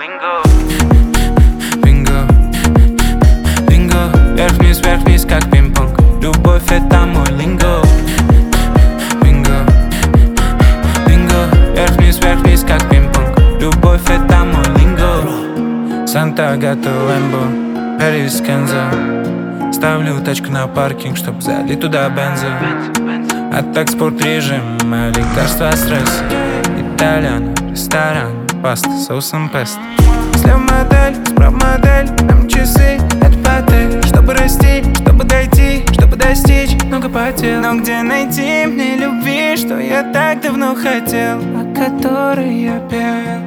линго. Бинго, бинго, вверх-вниз, как пинг-понг. Любовь — это мой линго. Бинго, бинго, вверх-вниз, как пинг-понг. Любовь — это мой линго. Санта-Агата, Лэмбо, Пэрис, Кенза. Ставлю тачку на паркинг, чтоб залить туда бенза. А так спорт режим, а лекарства стресс. Итальян, ресторан, паста, соусом пест. Слева модель, справа модель, нам часы, это потель. Чтобы расти, чтобы дойти, чтобы достичь, много потел. Но где найти мне любви, что я так давно хотел, о которой я пел?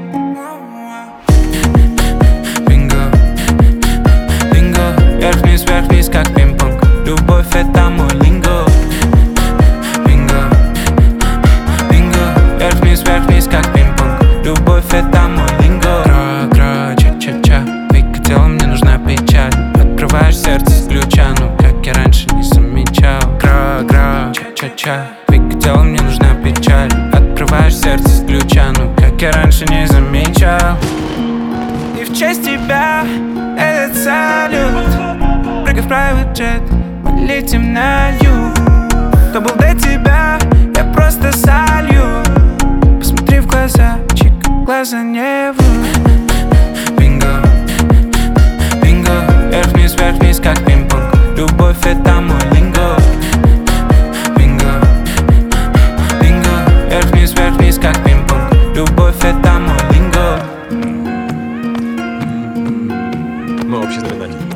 Бинго, бинго, вверх-вниз, как пинг-понг. Любовь — это мой линго. Бинго, бинго, вверх-вниз, как пинг-понг. Любовь — это мой линго. Гра-гра, ча-ча-ча, двигай телом, мне нужна печаль. Открываешь сердце с ключа, ну как я раньше не замечал. Гра-гра, ча-ча-ча, двигай телом, мне нужна печаль. Открываешь сердце с ключа, ну как я раньше не замечал. И в честь тебя этот салют. Прыгай в private jet, мы летим на юг. Кто был до тебя, я просто солью. Посмотри в глаза, чика, глаза не врут. Бинго, бинго, вверх-вниз, как пинг-понг. Любовь — это мой линго. Бинго, бинго, вверх-вниз, как пинг-понг. Любовь — это мой линго. Мы общий знаменатель.